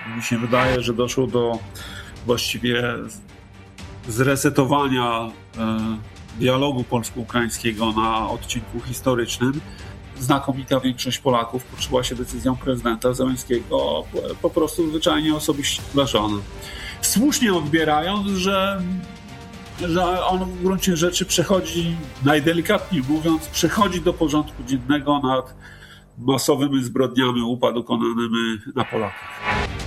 Mi się wydaje, że doszło do właściwie zresetowania dialogu polsko-ukraińskiego na odcinku historycznym. Znakomita większość Polaków poczuła się decyzją prezydenta Zełenskiego po prostu zwyczajnie osobiście obrażona. Słusznie odbierając, że on w gruncie rzeczy przechodzi, najdelikatniej mówiąc, przechodzi do porządku dziennego nad masowymi zbrodniami UPA dokonanymi na Polakach.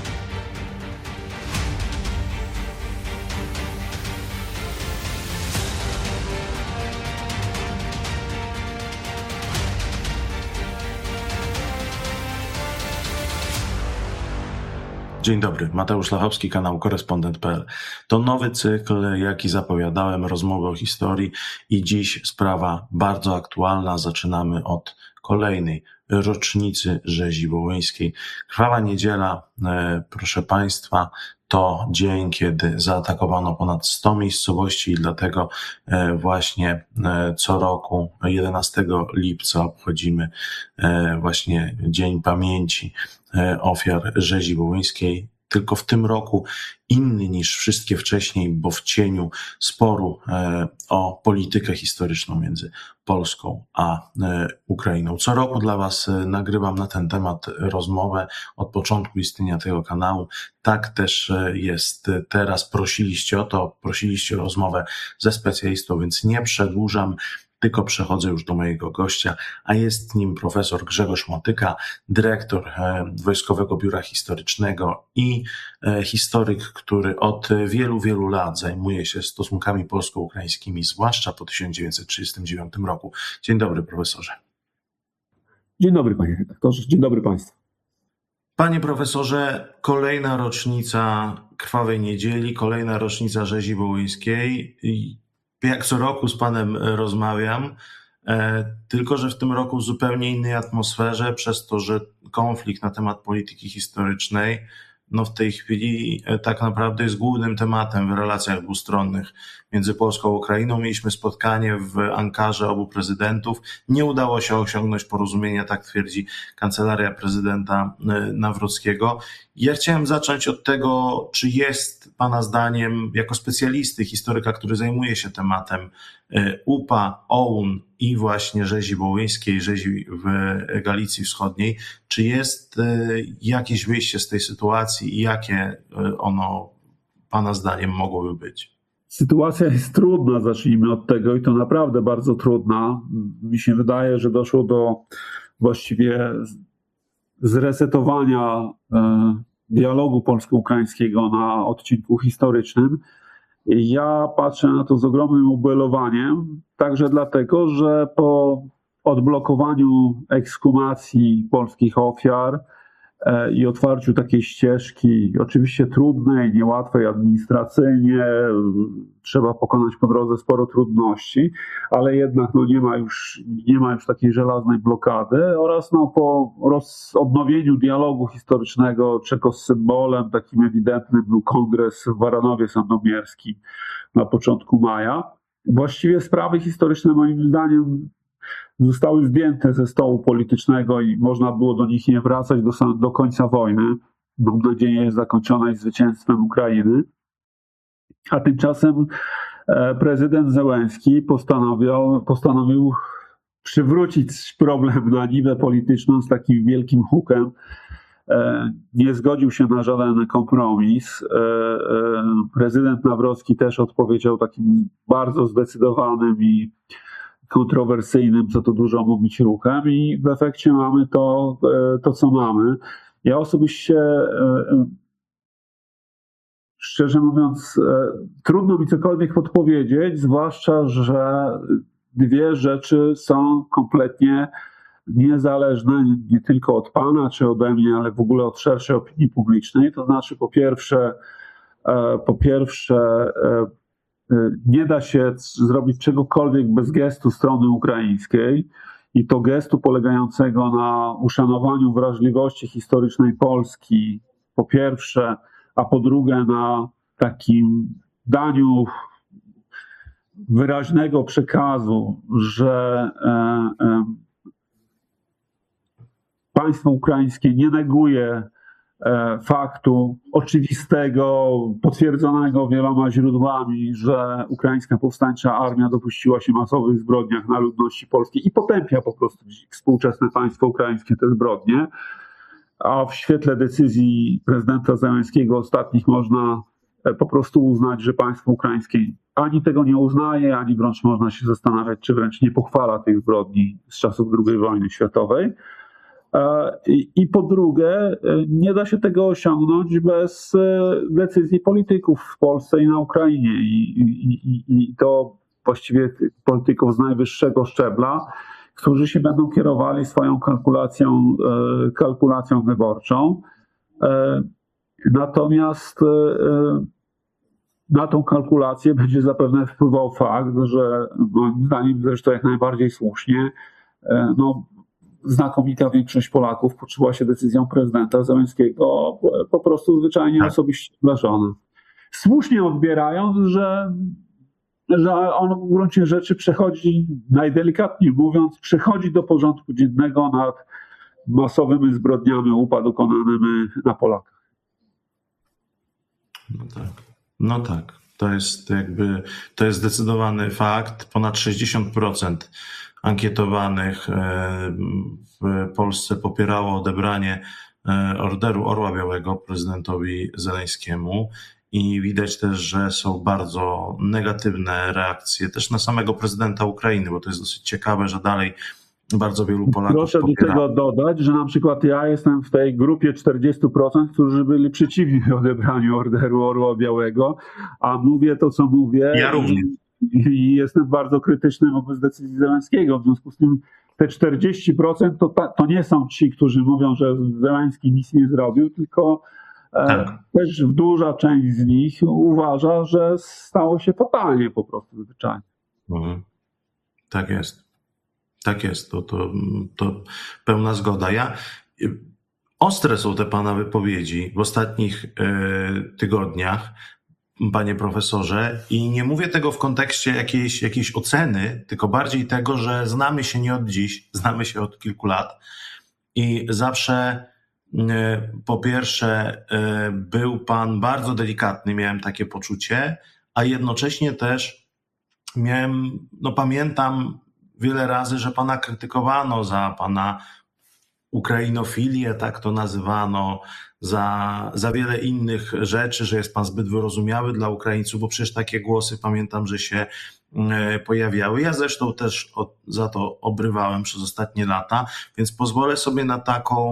Dzień dobry, Mateusz Lachowski, kanał Korespondent.pl. To nowy cykl, jaki zapowiadałem, rozmowy o historii i dziś sprawa bardzo aktualna. Zaczynamy od kolejnej rocznicy rzezi wołyńskiej. Krwawa niedziela, proszę Państwa, to dzień, kiedy zaatakowano ponad 100 miejscowości i dlatego właśnie co roku 11 lipca obchodzimy właśnie Dzień Pamięci ofiar rzezi wołyńskiej. Tylko w tym roku inny niż wszystkie wcześniej, bo w cieniu sporu o politykę historyczną między Polską a Ukrainą. Co roku dla Was nagrywam na ten temat rozmowę od początku istnienia tego kanału. Tak też jest teraz. Prosiliście o to, prosiliście o rozmowę ze specjalistą, więc nie przedłużam, tylko przechodzę już do mojego gościa, a jest nim profesor Grzegorz Motyka, dyrektor Wojskowego Biura Historycznego i historyk, który od wielu, wielu lat zajmuje się stosunkami polsko-ukraińskimi, zwłaszcza po 1939 roku. Dzień dobry, profesorze. Dzień dobry, panie redaktorze. Dzień dobry państwu. Panie profesorze, kolejna rocznica Krwawej Niedzieli, kolejna rocznica rzezi wołyńskiej. Jak co roku z panem rozmawiam, tylko że w tym roku w zupełnie innej atmosferze, przez to, że konflikt na temat polityki historycznej w tej chwili tak naprawdę jest głównym tematem w relacjach dwustronnych między Polską a Ukrainą. Mieliśmy spotkanie w Ankarze obu prezydentów. Nie udało się osiągnąć porozumienia, tak twierdzi kancelaria prezydenta Nawrockiego. Ja chciałem zacząć od tego, czy jest pana zdaniem, jako specjalisty, historyka, który zajmuje się tematem UPA, OUN i właśnie rzezi wołyńskiej, rzezi w Galicji Wschodniej, czy jest jakieś wyjście z tej sytuacji i jakie ono pana zdaniem mogłoby być? Sytuacja jest trudna, zacznijmy od tego, i to naprawdę bardzo trudna. Mi się wydaje, że doszło do właściwie zresetowania dialogu polsko-ukraińskiego na odcinku historycznym. Ja patrzę na to z ogromnym ubolewaniem, także dlatego, że po odblokowaniu ekshumacji polskich ofiar i otwarciu takiej ścieżki, oczywiście trudnej, niełatwej administracyjnie, trzeba pokonać po drodze sporo trudności, ale jednak nie ma już takiej żelaznej blokady, oraz po odnowieniu dialogu historycznego, czego symbolem takim ewidentnym był kongres w Baranowie Sandomierskim na początku maja. Właściwie sprawy historyczne, moim zdaniem, zostały zdjęte ze stołu politycznego i można było do nich nie wracać do końca wojny. Mam nadzieję, zakończonej zwycięstwem Ukrainy. A tymczasem prezydent Zełenski postanowił przywrócić problem na niwę polityczną z takim wielkim hukiem. Nie zgodził się na żaden kompromis. Prezydent Nawrocki też odpowiedział takim bardzo zdecydowanym i kontrowersyjnym, co tu dużo mówić, ruchem, i w efekcie mamy to, co mamy. Ja osobiście, szczerze mówiąc, trudno mi cokolwiek podpowiedzieć, zwłaszcza, że dwie rzeczy są kompletnie niezależne nie tylko od pana czy ode mnie, ale w ogóle od szerszej opinii publicznej. To znaczy, po pierwsze, nie da się zrobić czegokolwiek bez gestu strony ukraińskiej, i to gestu polegającego na uszanowaniu wrażliwości historycznej Polski, po pierwsze, a po drugie na takim daniu wyraźnego przekazu, że państwo ukraińskie nie neguje faktu oczywistego, potwierdzonego wieloma źródłami, że ukraińska powstańcza armia dopuściła się masowych zbrodniach na ludności polskiej i potępia po prostu współczesne państwo ukraińskie te zbrodnie, a w świetle decyzji prezydenta Zełenskiego ostatnich można po prostu uznać, że państwo ukraińskie ani tego nie uznaje, ani wręcz można się zastanawiać, czy wręcz nie pochwala tych zbrodni z czasów II wojny światowej. I po drugie, nie da się tego osiągnąć bez decyzji polityków w Polsce i na Ukrainie. I to właściwie polityków z najwyższego szczebla, którzy się będą kierowali swoją kalkulacją wyborczą. Natomiast na tą kalkulację będzie zapewne wpływał fakt, że moim zdaniem zresztą jak najbardziej słusznie, znakomita większość Polaków poczuła się decyzją prezydenta Zełenskiego po prostu zwyczajnie osobiście obrażona. Słusznie odbierając, że on w gruncie rzeczy przechodzi, najdelikatniej mówiąc, przechodzi do porządku dziennego nad masowymi zbrodniami UPA dokonanymi na Polakach. No tak. To jest zdecydowany fakt. Ponad 60% ankietowanych w Polsce popierało odebranie Orderu Orła Białego prezydentowi Zełenskiemu i widać też, że są bardzo negatywne reakcje też na samego prezydenta Ukrainy, bo to jest dosyć ciekawe, że dalej bardzo wielu Polaków Proszę do tego dodać, że na przykład ja jestem w tej grupie 40%, którzy byli przeciwni odebraniu Orderu Orła Białego, a mówię to, co mówię. Ja również. I jestem bardzo krytyczny wobec decyzji Zełenskiego. W związku z tym te 40% to nie są ci, którzy mówią, że Zełenski nic nie zrobił, tylko też duża część z nich uważa, że stało się fatalnie po prostu zwyczajnie. Tak jest. Tak jest. To pełna zgoda. Ostre są te pana wypowiedzi w ostatnich tygodniach, panie profesorze, i nie mówię tego w kontekście jakiejś oceny, tylko bardziej tego, że znamy się nie od dziś, znamy się od kilku lat i zawsze po pierwsze był pan bardzo delikatny, miałem takie poczucie, a jednocześnie też pamiętam wiele razy, że pana krytykowano za pana ukrainofilię, tak to nazywano, za wiele innych rzeczy, że jest pan zbyt wyrozumiały dla Ukraińców, bo przecież takie głosy pamiętam, że się pojawiały. Ja zresztą też za to obrywałem przez ostatnie lata, więc pozwolę sobie na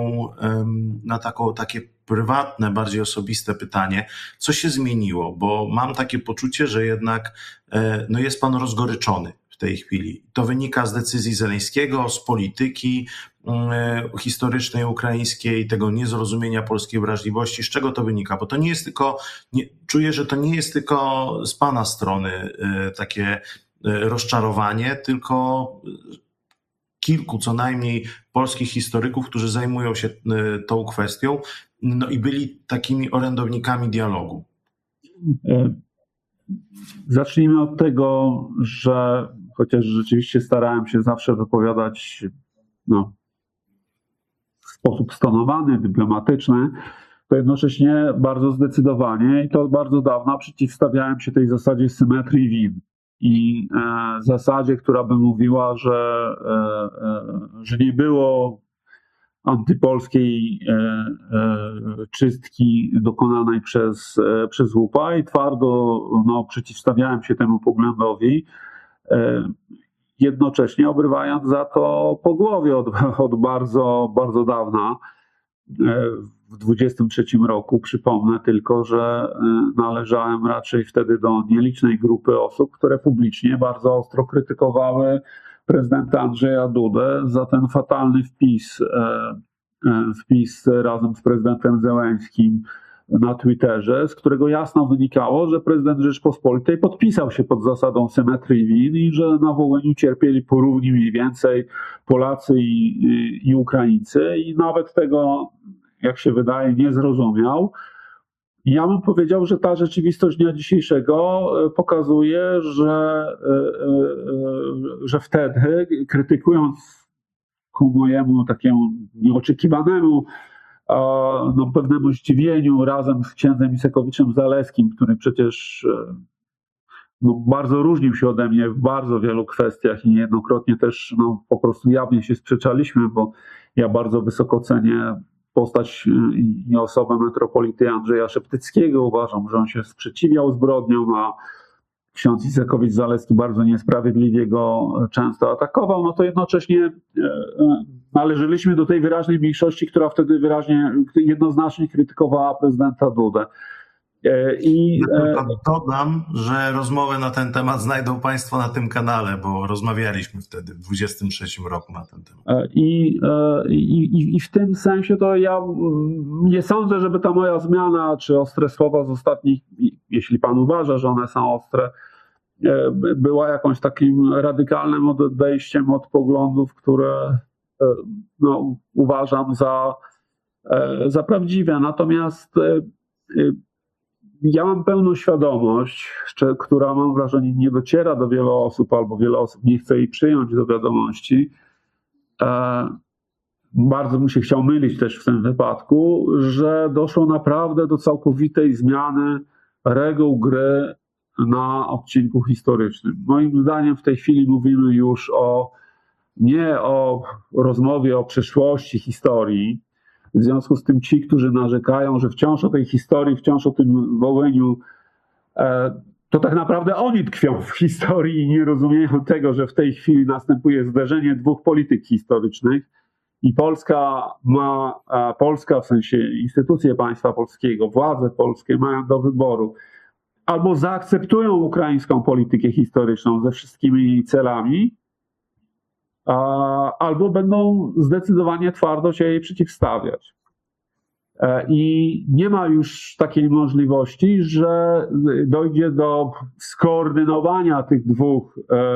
takie prywatne, bardziej osobiste pytanie. Co się zmieniło? Bo mam takie poczucie, że jednak jest pan rozgoryczony w tej chwili. To wynika z decyzji Zełenskiego, z polityki historycznej ukraińskiej, tego niezrozumienia polskiej wrażliwości. Z czego to wynika? Bo to nie jest tylko, czuję, że to nie jest tylko z pana strony takie rozczarowanie, tylko kilku co najmniej polskich historyków, którzy zajmują się tą kwestią, i byli takimi orędownikami dialogu. Zacznijmy od tego, że chociaż rzeczywiście starałem się zawsze wypowiadać w sposób stonowany, dyplomatyczny, to jednocześnie bardzo zdecydowanie i to od bardzo dawna przeciwstawiałem się tej zasadzie symetrii win i zasadzie, która by mówiła, że nie było antypolskiej czystki dokonanej przez łupa i twardo przeciwstawiałem się temu poglądowi, jednocześnie obrywając za to po głowie od bardzo, bardzo dawna. W 23 roku przypomnę tylko, że należałem raczej wtedy do nielicznej grupy osób, które publicznie bardzo ostro krytykowały prezydenta Andrzeja Dudę za ten fatalny wpis razem z prezydentem Zełenskim na Twitterze, z którego jasno wynikało, że prezydent Rzeczypospolitej podpisał się pod zasadą symetrii win i że na Wołyniu cierpieli porówni mniej więcej Polacy i Ukraińcy i nawet tego, jak się wydaje, nie zrozumiał. Ja bym powiedział, że ta rzeczywistość dnia dzisiejszego pokazuje, że wtedy, krytykując ku mojemu takiemu nieoczekiwanemu pewnemu zdziwieniu razem z księdzem Isekowiczem-Zaleskim, który przecież bardzo różnił się ode mnie w bardzo wielu kwestiach i niejednokrotnie też po prostu jawnie się sprzeczaliśmy, bo ja bardzo wysoko cenię postać i osobę metropolity Andrzeja Szeptyckiego. Uważam, że on się sprzeciwiał zbrodniom, a ksiądz Isekowicz-Zaleski bardzo niesprawiedliwie go często atakował, no to jednocześnie należeliśmy do tej wyraźnej mniejszości, która wtedy jednoznacznie krytykowała prezydenta Dudę. Ja tylko dodam, że rozmowę na ten temat znajdą Państwo na tym kanale, bo rozmawialiśmy wtedy w 2023 roku na ten temat. I w tym sensie to ja nie sądzę, żeby ta moja zmiana, czy ostre słowa z ostatnich, jeśli pan uważa, że one są ostre, była jakąś takim radykalnym odejściem od poglądów, które uważam za prawdziwe. Natomiast ja mam pełną świadomość, która mam wrażenie nie dociera do wielu osób, albo wiele osób nie chce jej przyjąć do wiadomości. Bardzo bym się chciał mylić też w tym wypadku, że doszło naprawdę do całkowitej zmiany reguł gry na odcinku historycznym. Moim zdaniem w tej chwili mówimy już nie o rozmowie o przeszłości historii. W związku z tym ci, którzy narzekają, że wciąż o tej historii, wciąż o tym Wołyniu, to tak naprawdę oni tkwią w historii i nie rozumieją tego, że w tej chwili następuje zderzenie dwóch polityk historycznych i Polska w sensie instytucje państwa polskiego, władze polskie mają do wyboru: albo zaakceptują ukraińską politykę historyczną ze wszystkimi jej celami, albo będą zdecydowanie twardo się jej przeciwstawiać. I nie ma już takiej możliwości, że dojdzie do skoordynowania tych dwóch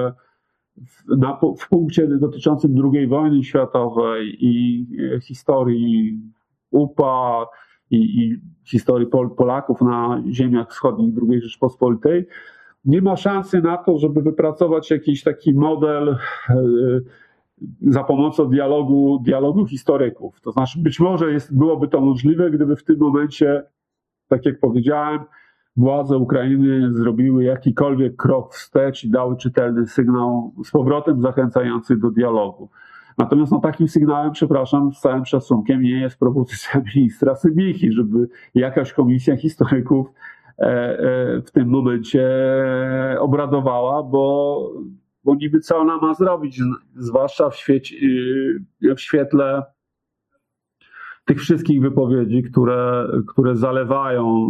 w punkcie dotyczącym II wojny światowej i historii UPA i historii Polaków na ziemiach wschodnich II Rzeczpospolitej. Nie ma szansy na to, żeby wypracować jakiś taki model za pomocą dialogu historyków. To znaczy być może byłoby to możliwe, gdyby w tym momencie, tak jak powiedziałem, władze Ukrainy zrobiły jakikolwiek krok wstecz i dały czytelny sygnał z powrotem zachęcający do dialogu. Natomiast takim sygnałem, przepraszam, z całym szacunkiem, nie jest propozycja ministra Sybicki, żeby jakaś komisja historyków w tym momencie obradowała, bo niby co ona ma zrobić, zwłaszcza w świetle tych wszystkich wypowiedzi, które zalewają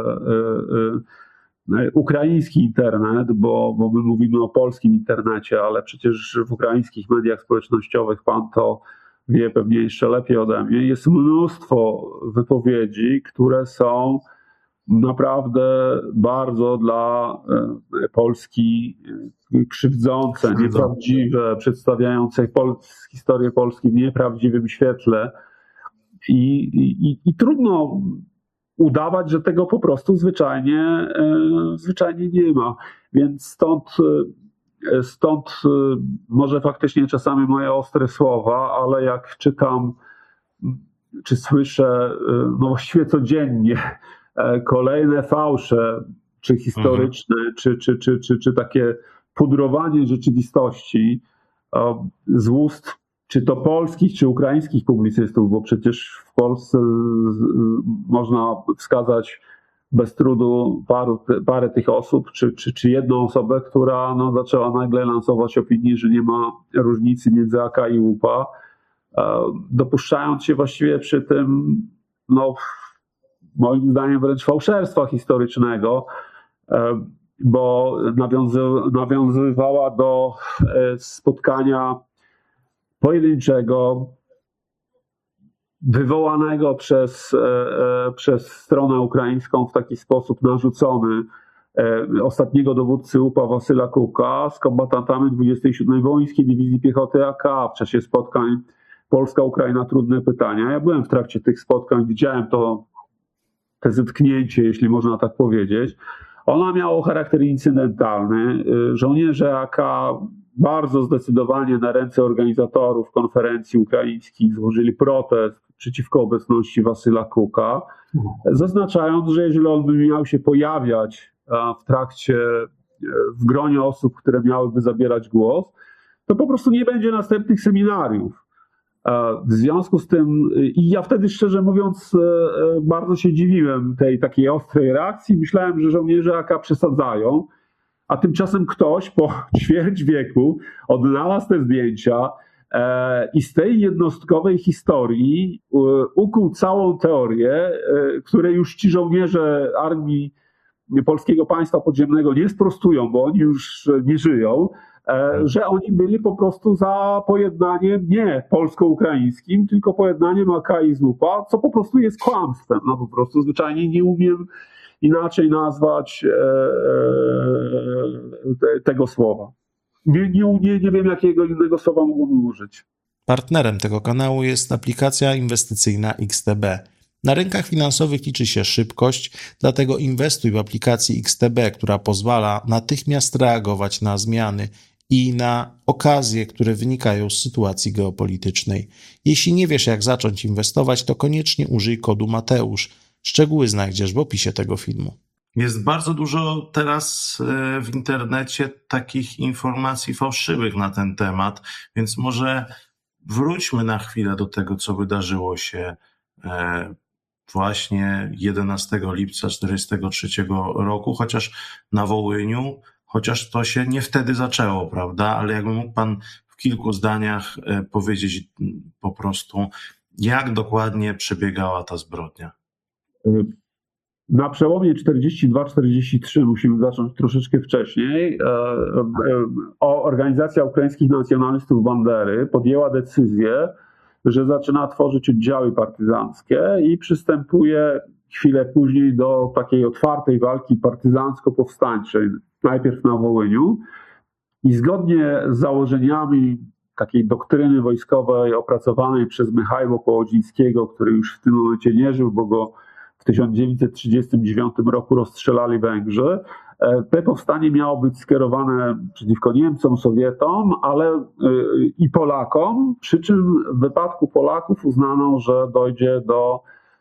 ukraiński internet, bo my mówimy o polskim internecie, ale przecież w ukraińskich mediach społecznościowych, pan to wie pewnie jeszcze lepiej ode mnie, jest mnóstwo wypowiedzi, które są naprawdę bardzo dla Polski krzywdzące, nieprawdziwe, przedstawiające historię Polski w nieprawdziwym świetle i trudno udawać, że tego po prostu zwyczajnie nie ma. Więc stąd może faktycznie czasami moje ostre słowa, ale jak czytam czy słyszę właściwie codziennie kolejne fałsze, czy historyczne, czy takie pudrowanie rzeczywistości z ust czy to polskich, czy ukraińskich publicystów, bo przecież w Polsce można wskazać bez trudu parę tych osób, czy jedną osobę, która zaczęła nagle lansować opinię, że nie ma różnicy między AK i UPA, dopuszczając się właściwie przy tym, moim zdaniem wręcz fałszerstwa historycznego, bo nawiązywała do spotkania pojedynczego, wywołanego przez stronę ukraińską w taki sposób narzucony, ostatniego dowódcy UPA Wasyla Kuka z kombatantami 27. Wołyńskiej Dywizji Piechoty AK w czasie spotkań Polska-Ukraina trudne pytania. Ja byłem w trakcie tych spotkań, widziałem te zetknięcie, jeśli można tak powiedzieć. Ona miała charakter incydentalny. Żołnierze AK bardzo zdecydowanie na ręce organizatorów konferencji ukraińskich złożyli protest przeciwko obecności Wasyla Kuka, zaznaczając, że jeżeli on by miał się pojawiać w gronie osób, które miałyby zabierać głos, to po prostu nie będzie następnych seminariów. W związku z tym, i ja wtedy szczerze mówiąc bardzo się dziwiłem tej takiej ostrej reakcji, myślałem, że żołnierze AK przesadzają, a tymczasem ktoś po ćwierć wieku odnalazł te zdjęcia i z tej jednostkowej historii ukuł całą teorię, której już ci żołnierze Armii Polskiego Państwa Podziemnego nie sprostują, bo oni już nie żyją, że oni byli po prostu za pojednaniem nie polsko-ukraińskim, tylko pojednaniem AK i ZUP-a, co po prostu jest kłamstwem. No po prostu zwyczajnie nie umiem inaczej nazwać tego słowa. Nie wiem, jakiego innego słowa mógłbym użyć. Partnerem tego kanału jest aplikacja inwestycyjna XTB. Na rynkach finansowych liczy się szybkość, dlatego inwestuj w aplikację XTB, która pozwala natychmiast reagować na zmiany i na okazje, które wynikają z sytuacji geopolitycznej. Jeśli nie wiesz, jak zacząć inwestować, to koniecznie użyj kodu Mateusz. Szczegóły znajdziesz w opisie tego filmu. Jest bardzo dużo teraz w internecie takich informacji fałszywych na ten temat, więc może wróćmy na chwilę do tego, co wydarzyło się właśnie 11 lipca 1943 roku, chociaż na Wołyniu, chociaż to się nie wtedy zaczęło, prawda? Ale jakby mógł pan w kilku zdaniach powiedzieć po prostu, jak dokładnie przebiegała ta zbrodnia? Na przełomie 42-43 musimy zacząć troszeczkę wcześniej. Organizacja Ukraińskich Nacjonalistów Bandery podjęła decyzję, że zaczyna tworzyć oddziały partyzanckie i przystępuje chwilę później do takiej otwartej walki partyzancko-powstańczej, najpierw na Wołyniu. I zgodnie z założeniami takiej doktryny wojskowej opracowanej przez Michała Kołodzińskiego, który już w tym momencie nie żył, bo go w 1939 roku rozstrzelali Węgrzy, te powstanie miało być skierowane przeciwko Niemcom, Sowietom, ale i Polakom, przy czym w wypadku Polaków uznano, że dojdzie do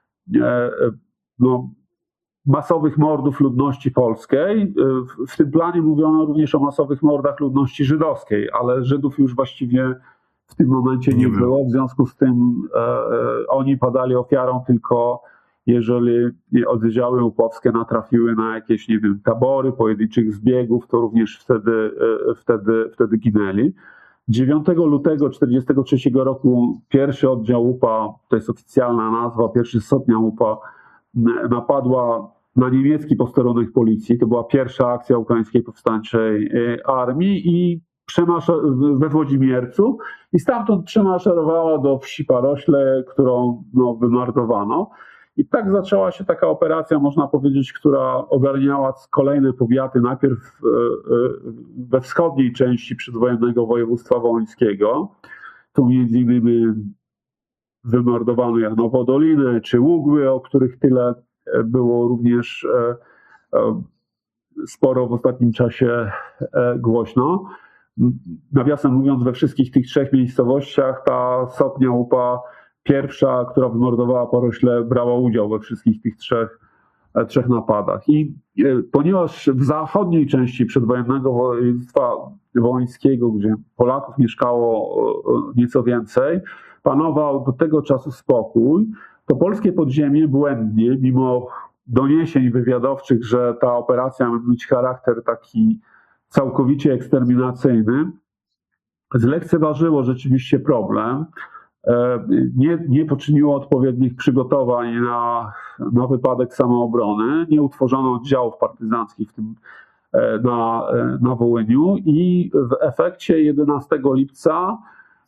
masowych mordów ludności polskiej. W tym planie mówiono również o masowych mordach ludności żydowskiej, ale Żydów już właściwie w tym momencie nie było, w związku z tym oni padali ofiarą tylko jeżeli oddziały łupowskie natrafiły na jakieś, nie wiem, tabory pojedynczych zbiegów, to również wtedy ginęli. 9 lutego 1943 roku pierwszy oddział łupa, to jest oficjalna nazwa, pierwszy sotnia łupa, napadła na niemiecki posterunek policji. To była pierwsza akcja Ukraińskiej Powstańczej Armii i we Włodzimiercu i stamtąd przemaszerowała do wsi Parośle, którą wymordowano. I tak zaczęła się taka operacja, można powiedzieć, która ogarniała kolejne powiaty, najpierw we wschodniej części przedwojennego województwa wołyńskiego. Tu między innymi wymordowano Janowo Dolinę czy Ługły, o których tyle było również sporo w ostatnim czasie głośno. Nawiasem mówiąc, we wszystkich tych trzech miejscowościach ta sotnia łupa pierwsza, która wymordowała Porośle, brała udział we wszystkich tych trzech napadach. I ponieważ w zachodniej części przedwojennego województwa wołyńskiego, gdzie Polaków mieszkało nieco więcej, panował do tego czasu spokój, to polskie podziemie błędnie, mimo doniesień wywiadowczych, że ta operacja ma mieć charakter taki całkowicie eksterminacyjny, zlekceważyło rzeczywiście problem. Nie poczyniło odpowiednich przygotowań na wypadek samoobrony, nie utworzono oddziałów partyzanckich w tym na Wołyniu i w efekcie 11 lipca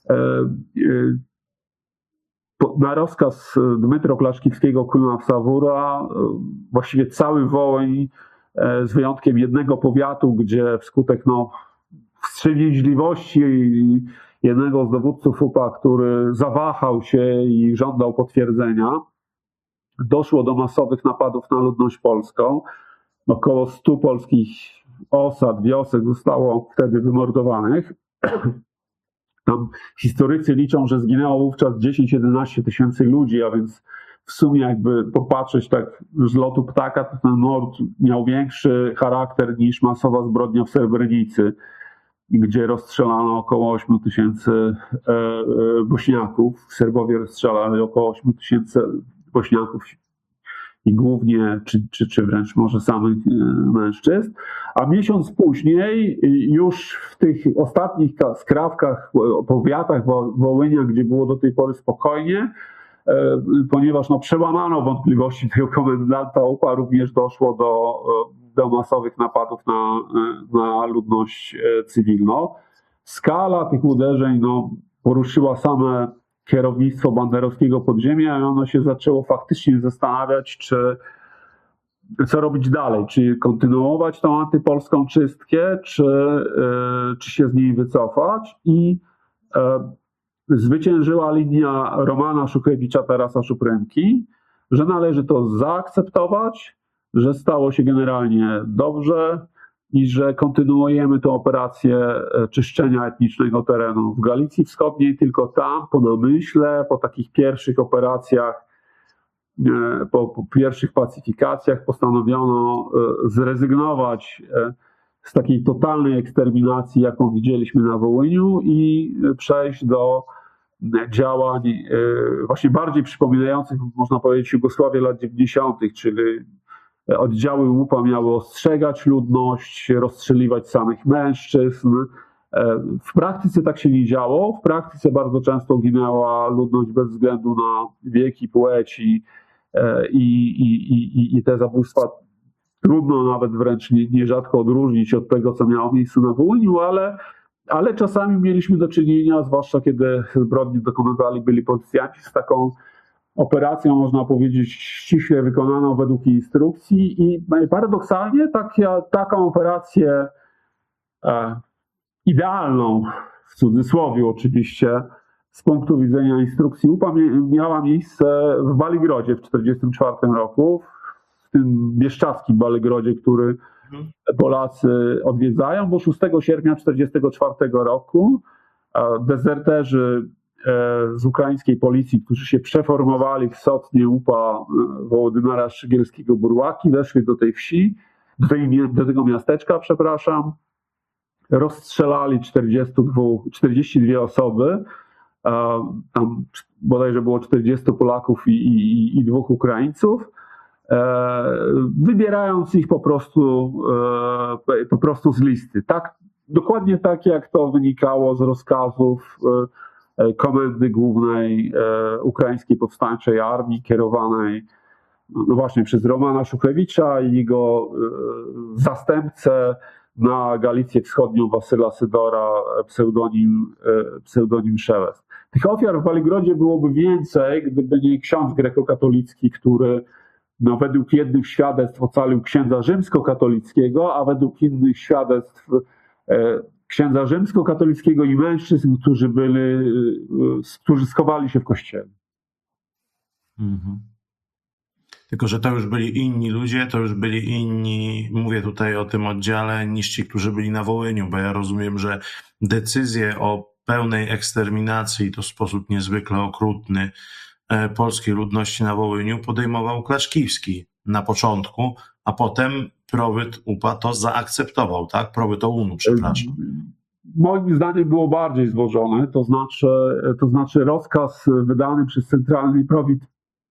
na rozkaz Dmytro Klaszkiewskiego, króla Sawura, właściwie cały Wołyń, z wyjątkiem jednego powiatu, gdzie wskutek wstrzemięźliwości jednego z dowódców UPA, który zawahał się i żądał potwierdzenia, doszło do masowych napadów na ludność polską. Około 100 polskich osad, wiosek zostało wtedy wymordowanych. Tam historycy liczą, że zginęło wówczas 10-11 tysięcy ludzi, a więc w sumie jakby popatrzeć tak z lotu ptaka, to ten mord miał większy charakter niż masowa zbrodnia w Srebrenicy, gdzie rozstrzelano około 8 tysięcy Bośniaków. Serbowie rozstrzelali około 8 tysięcy Bośniaków i głównie, czy wręcz może samych mężczyzn. A miesiąc później, już w tych ostatnich skrawkach, powiatach Wołynia, gdzie było do tej pory spokojnie, ponieważ przełamano wątpliwości tego komendanta UPA, również doszło do masowych napadów na ludność cywilną. Skala tych uderzeń poruszyła same kierownictwo banderowskiego podziemia i ono się zaczęło faktycznie zastanawiać, co robić dalej, czy kontynuować tą antypolską czystkę, czy się z niej wycofać. I zwyciężyła linia Romana Szuchewicza, Tarasa Szuprymki, że należy to zaakceptować, że stało się generalnie dobrze i że kontynuujemy tę operację czyszczenia etnicznego terenu w Galicji Wschodniej, tylko tam, po namyśle, po takich pierwszych operacjach, po pierwszych pacyfikacjach postanowiono zrezygnować z takiej totalnej eksterminacji, jaką widzieliśmy na Wołyniu, i przejść do działań właśnie bardziej przypominających, można powiedzieć, Jugosławię lat 90., czyli oddziały łupa miały ostrzegać ludność, rozstrzeliwać samych mężczyzn. W praktyce tak się nie działo. W praktyce bardzo często ginęła ludność bez względu na wiek i płeć i te zabójstwa trudno nawet wręcz nierzadko odróżnić od tego, co miało miejsce na Wołyniu, ale czasami mieliśmy do czynienia, zwłaszcza kiedy zbrodni dokonywali byli policjanci, z taką operacją, można powiedzieć, ściśle wykonaną według instrukcji, i paradoksalnie taką operację idealną, w cudzysłowie oczywiście, z punktu widzenia instrukcji UPA miała miejsce w Baligrodzie w 1944 roku, w tym bieszczadzkim Baligrodzie, który Polacy odwiedzają, bo 6 sierpnia 1944 roku dezerterzy z ukraińskiej policji, którzy się przeformowali w sotnie UPA Wołodymyra Szczygielskiego-Burłaki, weszli do tej wsi, do tego miasteczka, rozstrzelali 42 osoby, tam bodajże było 40 Polaków i 2 Ukraińców, wybierając ich po prostu z listy. Tak, dokładnie tak, jak to wynikało z rozkazów Komendy Głównej Ukraińskiej Powstańczej Armii, kierowanej właśnie przez Romana Szuchewicza i jego zastępcę na Galicję Wschodnią, Wasyla Sydora, pseudonim Szelest. Tych ofiar w Baligrodzie byłoby więcej, gdyby nie ksiądz grekokatolicki, który według jednych świadectw ocalił księdza rzymskokatolickiego, a według innych świadectw księdza rzymskokatolickiego i mężczyzn, którzy schowali się w kościele. Mhm. Tylko że to już byli inni ludzie, to już byli inni, mówię tutaj o tym oddziale, niż ci, którzy byli na Wołyniu, bo ja rozumiem, że decyzję o pełnej eksterminacji, to w sposób niezwykle okrutny, polskiej ludności na Wołyniu podejmował Klaszkiwski na początku, a potem Prowyt UPA to zaakceptował, tak? Prowyt OUN-u, przepraszam. Moim zdaniem było bardziej złożone, to znaczy rozkaz wydany przez Centralny Prowyt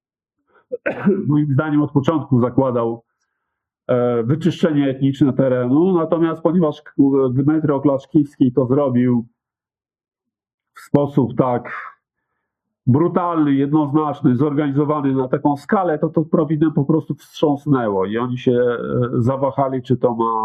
moim zdaniem od początku zakładał wyczyszczenie etniczne terenu, natomiast ponieważ Dmytro Klaszkiwski to zrobił w sposób tak brutalny, jednoznaczny, zorganizowany na taką skalę, to Prowitem po prostu wstrząsnęło i oni się zawahali, czy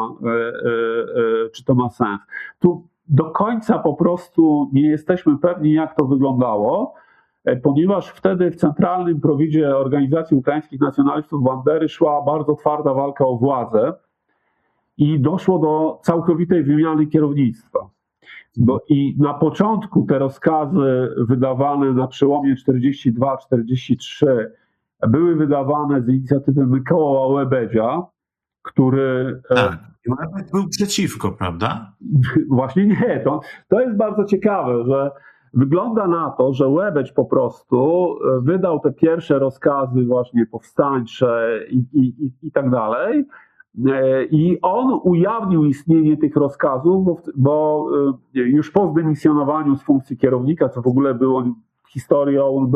to ma sens. Tu do końca po prostu nie jesteśmy pewni, jak to wyglądało, ponieważ wtedy w Centralnym Prowidzie Organizacji Ukraińskich Nacjonalistów Bandery szła bardzo twarda walka o władzę i doszło do całkowitej wymiany kierownictwa. I na początku te rozkazy wydawane na przełomie 42-43 były wydawane z inicjatywy Mykoła Łebedzia, który... Tak, Łebek był przeciwko, prawda? Właśnie nie, to jest bardzo ciekawe, że wygląda na to, że Łebeć po prostu wydał te pierwsze rozkazy właśnie powstańcze i tak dalej. I on ujawnił istnienie tych rozkazów, bo już po zdymisjonowaniu z funkcji kierownika, co w ogóle było historią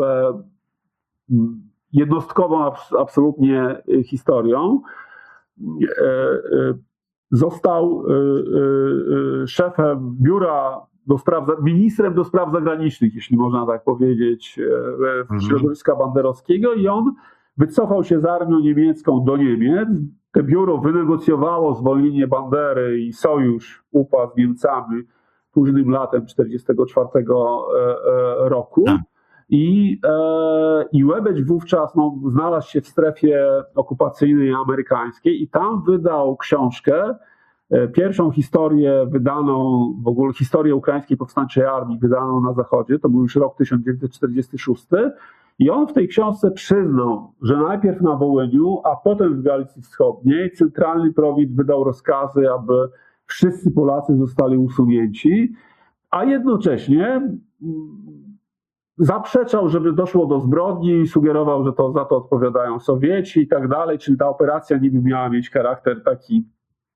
jednostkową absolutnie historią, został szefem biura ministrem do spraw zagranicznych, jeśli można tak powiedzieć, środowiska banderowskiego, i on wycofał się z armią niemiecką do Niemiec. To biuro wynegocjowało zwolnienie Bandery i sojusz UPA z Niemcami późnym latem 1944 roku. I Łebeć wówczas znalazł się w strefie okupacyjnej amerykańskiej i tam wydał książkę, pierwszą historię wydaną, w ogóle historię Ukraińskiej Powstańczej Armii wydaną na Zachodzie, to był już rok 1946, i on w tej książce przyznał, że najpierw na Wołyniu, a potem w Galicji Wschodniej centralny prowid wydał rozkazy, aby wszyscy Polacy zostali usunięci, a jednocześnie zaprzeczał, żeby doszło do zbrodni, sugerował, że za to odpowiadają Sowieci i tak dalej, czyli ta operacja niby miała mieć charakter taki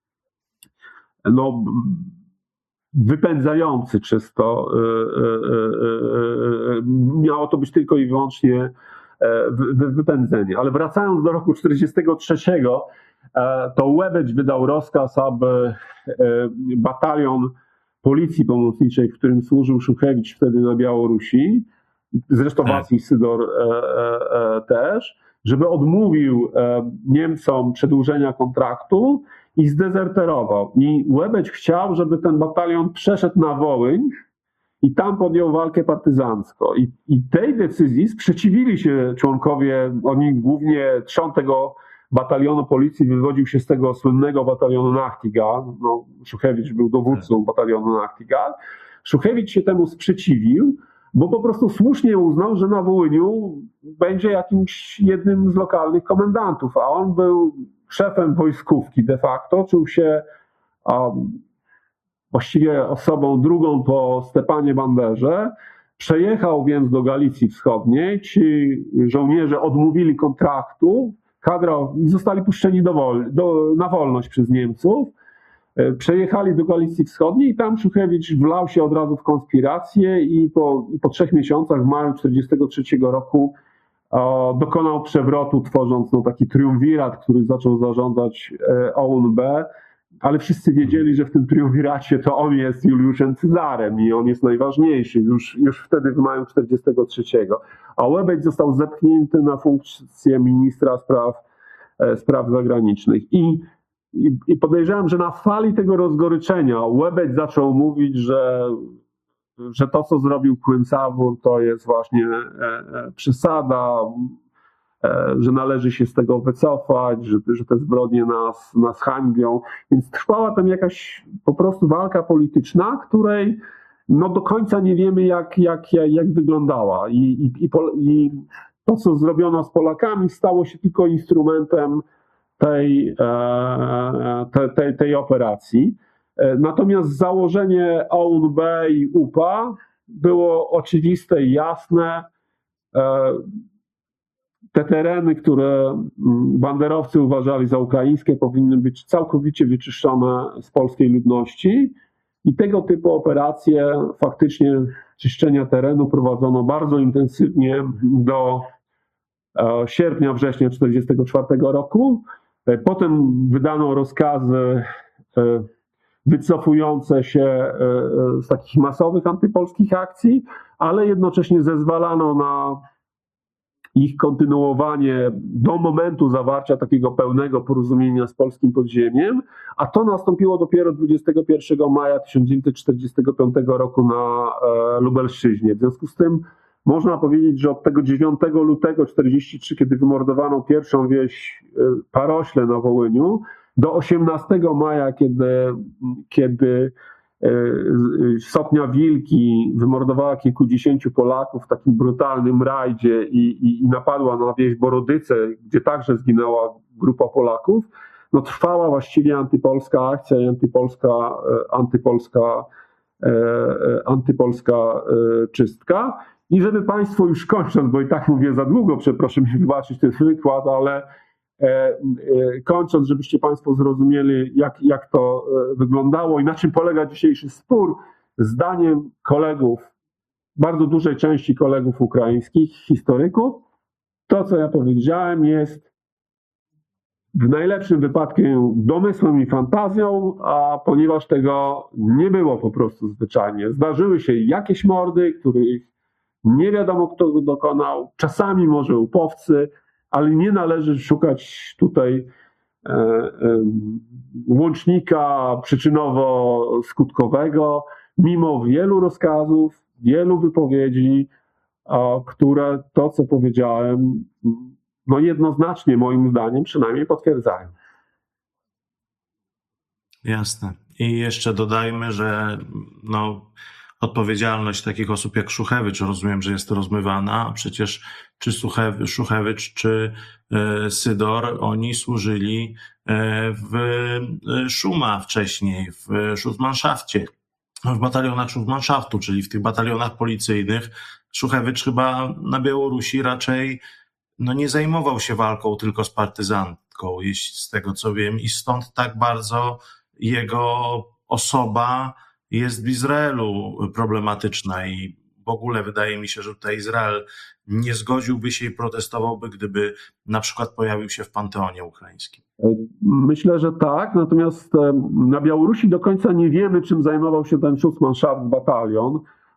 wypędzający czysto. Miało to być tylko i wyłącznie wypędzenie. Ale wracając do roku 1943, to Łebeć wydał rozkaz, aby batalion Policji Pomocniczej, w którym służył Szuchewicz wtedy na Białorusi, zresztą Wacław Sydor też, żeby odmówił Niemcom przedłużenia kontraktu i zdezerterował. I Łebeć chciał, żeby ten batalion przeszedł na Wołyń i tam podjął walkę partyzancką. I tej decyzji sprzeciwili się członkowie, oni głównie trzon tego batalionu policji wywodził się z tego słynnego batalionu Nachtigal. Szuchewicz był dowódcą batalionu Nachtigal. Szuchewicz się temu sprzeciwił, bo po prostu słusznie uznał, że na Wołyniu będzie jakimś jednym z lokalnych komendantów, a on był szefem wojskówki de facto, czuł się właściwie osobą drugą po Stepanie Banderze. Przejechał więc do Galicji Wschodniej, ci żołnierze odmówili kontraktu, i zostali puszczeni na wolność przez Niemców. Przejechali do Galicji Wschodniej i tam Szuchewicz wlał się od razu w konspirację i po 3 miesiącach w maju 1943 roku dokonał przewrotu, tworząc taki triumvirat, który zaczął zarządzać OUN-B, ale wszyscy wiedzieli, że w tym triumviracie to on jest Juliuszem Cezarem i on jest najważniejszy już wtedy w maju 1943. A Łebeć został zepchnięty na funkcję ministra spraw zagranicznych. I podejrzewam, że na fali tego rozgoryczenia Łebeć zaczął mówić, że to, co zrobił Kłymsawur, to jest właśnie przesada, że należy się z tego wycofać, że te zbrodnie nas hańbią. Więc trwała tam jakaś po prostu walka polityczna, której do końca nie wiemy, jak wyglądała. I to, co zrobiono z Polakami, stało się tylko instrumentem tej operacji. Natomiast założenie OUN-B i UPA było oczywiste i jasne. Te tereny, które banderowcy uważali za ukraińskie, powinny być całkowicie wyczyszczone z polskiej ludności i tego typu operacje, faktycznie czyszczenia terenu prowadzono bardzo intensywnie do sierpnia, września 1944 roku. Potem wydano rozkazy wycofujące się z takich masowych antypolskich akcji, ale jednocześnie zezwalano na ich kontynuowanie do momentu zawarcia takiego pełnego porozumienia z polskim podziemiem, a to nastąpiło dopiero 21 maja 1945 roku na Lubelszczyźnie. W związku z tym można powiedzieć, że od tego 9 lutego 1943, kiedy wymordowano pierwszą wieś Parośle na Wołyniu, do 18 maja, kiedy Sotnia Wilki wymordowała kilkudziesięciu Polaków w takim brutalnym rajdzie i napadła na wieś Borodyce, gdzie także zginęła grupa Polaków. no, trwała właściwie antypolska akcja i antypolska czystka. I żeby Państwo już kończąc, bo i tak mówię za długo, przepraszam mi wybaczyć ten wykład, ale kończąc, żebyście Państwo zrozumieli, jak to wyglądało i na czym polega dzisiejszy spór, zdaniem kolegów, bardzo dużej części kolegów ukraińskich, historyków, to, co ja powiedziałem, jest w najlepszym wypadku domysłem i fantazją, a ponieważ tego nie było po prostu zwyczajnie. Zdarzyły się jakieś mordy, których nie wiadomo kto dokonał, czasami może upowcy, ale nie należy szukać tutaj łącznika przyczynowo-skutkowego, mimo wielu rozkazów, wielu wypowiedzi, które to, co powiedziałem, no jednoznacznie moim zdaniem przynajmniej potwierdzają. Jasne. I jeszcze dodajmy, że odpowiedzialność takich osób jak Szuchewicz, rozumiem, że jest to rozmywana, a przecież czy Szuchewicz, czy Sydor, oni służyli w Szuma wcześniej, w Schutzmannschaftie, w batalionach Schutzmannschaftu, czyli w tych batalionach policyjnych. Szuchewicz chyba na Białorusi raczej nie zajmował się walką tylko z partyzantką, z tego co wiem, i stąd tak bardzo jego osoba jest w Izraelu problematyczna i w ogóle wydaje mi się, że tutaj Izrael nie zgodziłby się i protestowałby, gdyby na przykład pojawił się w Panteonie Ukraińskim. Myślę, że tak, natomiast na Białorusi do końca nie wiemy, czym zajmował się ten Schutzmannschaft batalion.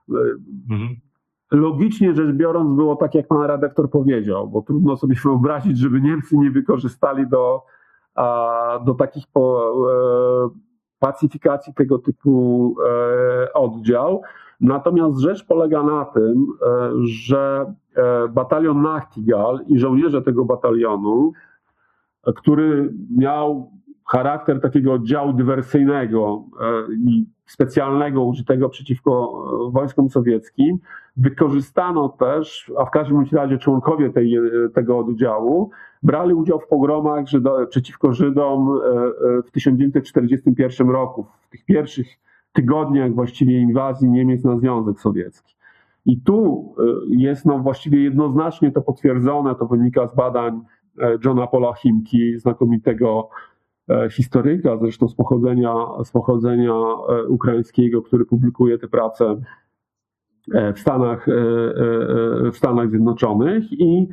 Logicznie rzecz biorąc było tak, jak pan redaktor powiedział, bo trudno sobie wyobrazić, żeby Niemcy nie wykorzystali do takich pacyfikacji tego typu oddział. Natomiast rzecz polega na tym, że batalion Nachtigall i żołnierze tego batalionu, który miał charakter takiego oddziału dywersyjnego i specjalnego użytego przeciwko wojskom sowieckim, wykorzystano też, a w każdym razie członkowie tego oddziału brali udział w pogromach przeciwko Żydom w 1941 roku, w tych pierwszych tygodniach właściwie inwazji Niemiec na Związek Sowiecki. I tu jest właściwie jednoznacznie to potwierdzone, to wynika z badań Johna Paula Chimki, znakomitego historyka, zresztą z pochodzenia ukraińskiego, który publikuje te prace w Stanach Zjednoczonych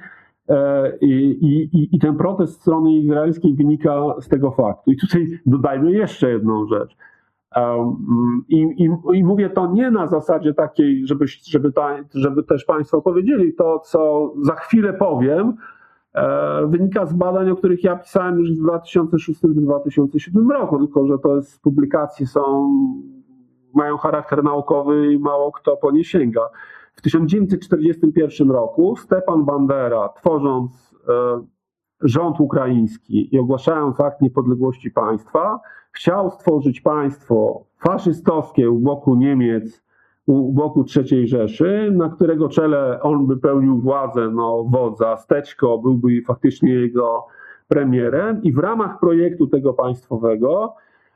i ten protest strony izraelskiej wynika z tego faktu. I tutaj dodajmy jeszcze jedną rzecz. I mówię to nie na zasadzie takiej, żeby też Państwo powiedzieli to, co za chwilę powiem, wynika z badań, o których ja pisałem już w 2006-2007 roku, tylko że to jest, publikacje mają charakter naukowy i mało kto po nie sięga. W 1941 roku Stepan Bandera, tworząc rząd ukraiński i ogłaszając akt niepodległości państwa, chciał stworzyć państwo faszystowskie u boku Niemiec, u boku III Rzeszy, na którego czele on by pełnił władzę wodza, Steczko byłby faktycznie jego premierem i w ramach projektu tego państwowego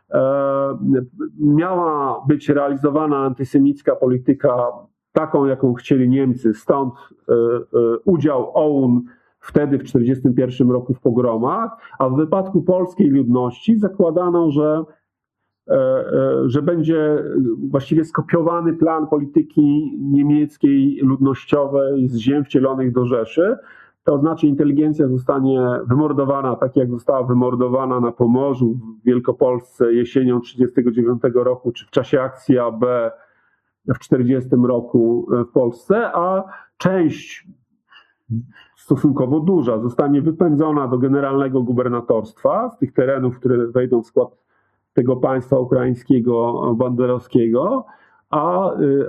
miała być realizowana antysemicka polityka taką, jaką chcieli Niemcy, stąd udział OUN wtedy w 1941 roku w pogromach, a w wypadku polskiej ludności zakładano, że będzie właściwie skopiowany plan polityki niemieckiej ludnościowej z ziem wcielonych do Rzeszy. To znaczy inteligencja zostanie wymordowana, tak jak została wymordowana na Pomorzu w Wielkopolsce jesienią 1939 roku, czy w czasie akcji AB w 1940 roku w Polsce, a część stosunkowo duża zostanie wypędzona do generalnego gubernatorstwa z tych terenów, które wejdą w skład tego państwa ukraińskiego, banderowskiego, a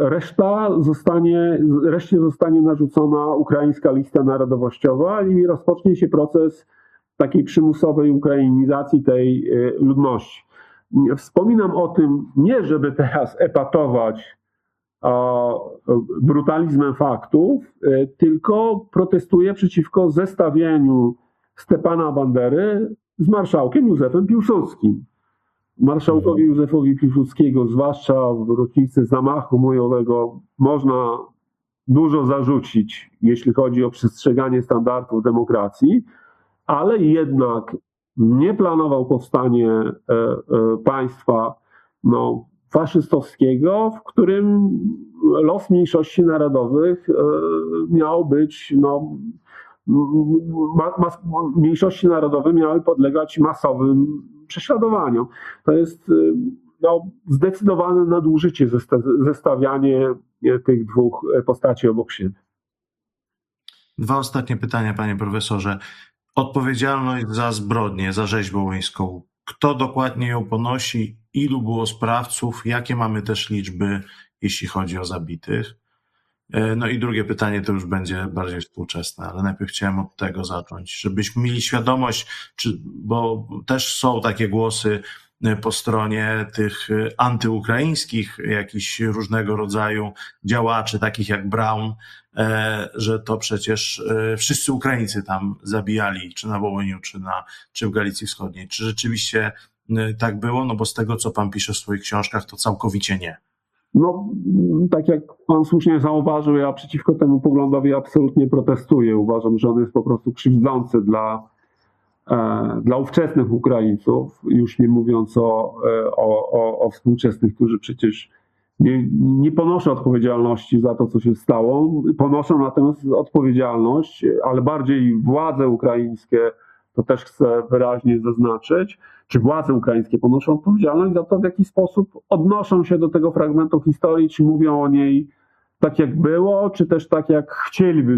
reszcie zostanie narzucona ukraińska lista narodowościowa i rozpocznie się proces takiej przymusowej ukrainizacji tej ludności. Wspominam o tym nie, żeby teraz epatować brutalizmem faktów, tylko protestuję przeciwko zestawieniu Stepana Bandery z marszałkiem Józefem Piłsudskim. Marszałkowi Józefowi Piłsudskiego, zwłaszcza w rocznicy zamachu majowego, można dużo zarzucić, jeśli chodzi o przestrzeganie standardów demokracji, ale jednak nie planował powstanie państwa faszystowskiego, w którym los mniejszości narodowych miał być, mniejszości narodowe miały podlegać masowym prześladowaniom. To jest zdecydowane nadużycie zestawianie tych dwóch postaci obok siebie. Dwa ostatnie pytania, panie profesorze. Odpowiedzialność za zbrodnię, za rzeź wołyńską. Kto dokładnie ją ponosi? Ilu było sprawców? Jakie mamy też liczby, jeśli chodzi o zabitych? No i drugie pytanie to już będzie bardziej współczesne, ale najpierw chciałem od tego zacząć, żebyśmy mieli świadomość, bo też są takie głosy po stronie tych antyukraińskich, jakichś różnego rodzaju działaczy, takich jak Braun, że to przecież wszyscy Ukraińcy tam zabijali, czy na Wołyniu, czy w Galicji Wschodniej. Czy rzeczywiście tak było? No bo z tego, co pan pisze w swoich książkach, to całkowicie nie. No, tak jak pan słusznie zauważył, ja przeciwko temu poglądowi absolutnie protestuję. Uważam, że on jest po prostu krzywdzący dla ówczesnych Ukraińców, już nie mówiąc o współczesnych, którzy przecież nie ponoszą odpowiedzialności za to, co się stało. Ponoszą natomiast odpowiedzialność, ale bardziej władze ukraińskie, to też chcę wyraźnie zaznaczyć, czy władze ukraińskie ponoszą odpowiedzialność za to, w jaki sposób odnoszą się do tego fragmentu historii, czy mówią o niej tak, jak było, czy też tak, jak chcieliby,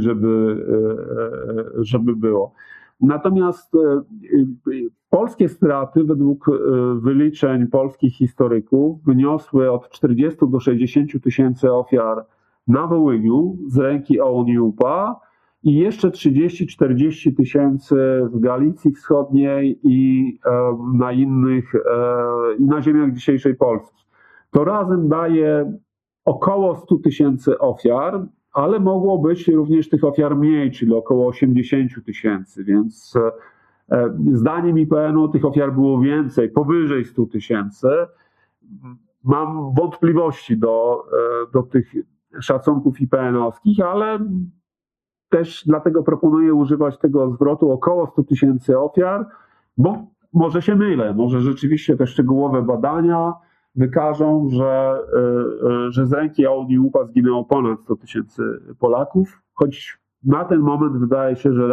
żeby było. Natomiast polskie straty według wyliczeń polskich historyków wyniosły od 40 do 60 tysięcy ofiar na Wołyniu z ręki OUN i UPA i jeszcze 30-40 tysięcy w Galicji Wschodniej i na ziemiach dzisiejszej Polski. To razem daje około 100 tysięcy ofiar, ale mogło być również tych ofiar mniej, czyli około 80 tysięcy, więc zdaniem IPN-u tych ofiar było więcej, powyżej 100 tysięcy. Mam wątpliwości do tych szacunków IPN-owskich, ale też dlatego proponuję używać tego zwrotu około 100 tysięcy ofiar, bo może się mylę, może rzeczywiście te szczegółowe badania wykażą, że z ręki OUN i UPA zginęło ponad 100 tysięcy Polaków, choć na ten moment wydaje się, że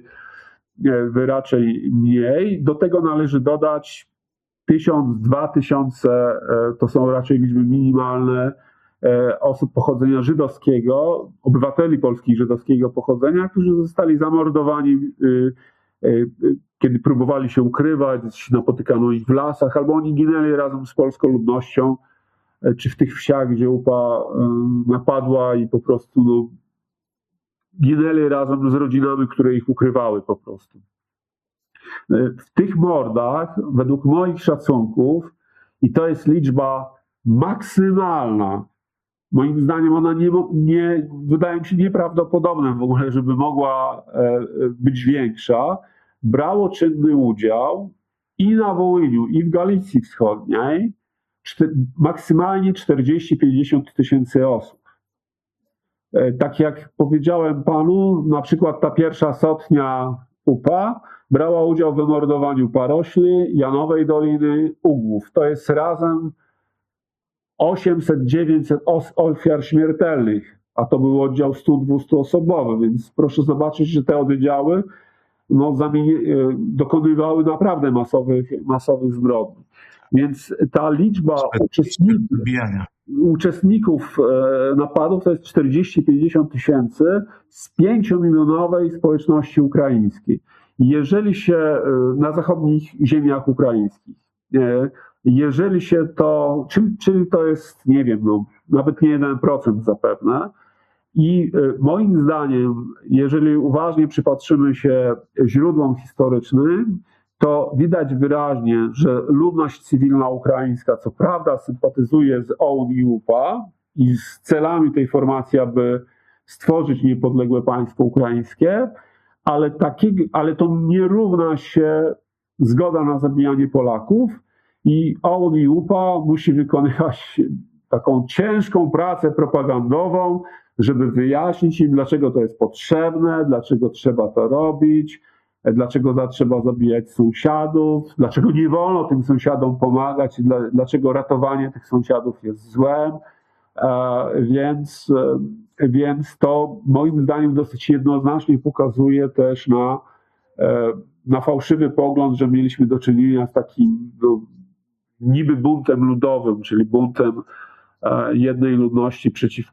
raczej mniej. Do tego należy dodać 1000-2000, to są raczej liczby minimalne, osób pochodzenia żydowskiego, obywateli Polski żydowskiego pochodzenia, którzy zostali zamordowani, kiedy próbowali się ukrywać, napotykano ich w lasach, albo oni ginęli razem z polską ludnością, czy w tych wsiach, gdzie UPA napadła i po prostu ginęli razem z rodzinami, które ich ukrywały po prostu. W tych mordach, według moich szacunków, i to jest liczba maksymalna, moim zdaniem ona nie wydaje mi się nieprawdopodobne w ogóle, żeby mogła być większa, brało czynny udział i na Wołyniu, i w Galicji Wschodniej maksymalnie 40-50 tysięcy osób. Tak jak powiedziałem panu, na przykład ta pierwsza sotnia UPA brała udział w wymordowaniu Parośli, Janowej Doliny, Ugłów. To jest razem 800-900 ofiar śmiertelnych, a to był oddział 100-200 osobowy, więc proszę zobaczyć, że te oddziały dokonywały naprawdę masowych zbrodni. Więc ta liczba uczestników napadów to jest 40-50 tysięcy z 5-milionowej społeczności ukraińskiej. Jeżeli się na zachodnich ziemiach ukraińskich, jeżeli się to, czyli to jest, nie wiem, nawet nie 1% zapewne. I moim zdaniem, jeżeli uważnie przypatrzymy się źródłom historycznym, to widać wyraźnie, że ludność cywilna ukraińska, co prawda sympatyzuje z OUN i UPA i z celami tej formacji, aby stworzyć niepodległe państwo ukraińskie, ale to nie równa się zgoda na zabijanie Polaków i OUN i UPA musi wykonywać taką ciężką pracę propagandową, żeby wyjaśnić im, dlaczego to jest potrzebne, dlaczego trzeba to robić, dlaczego trzeba zabijać sąsiadów, dlaczego nie wolno tym sąsiadom pomagać, dlaczego ratowanie tych sąsiadów jest złem. Więc to moim zdaniem dosyć jednoznacznie pokazuje też na fałszywy pogląd, że mieliśmy do czynienia z takim niby buntem ludowym, czyli buntem jednej ludności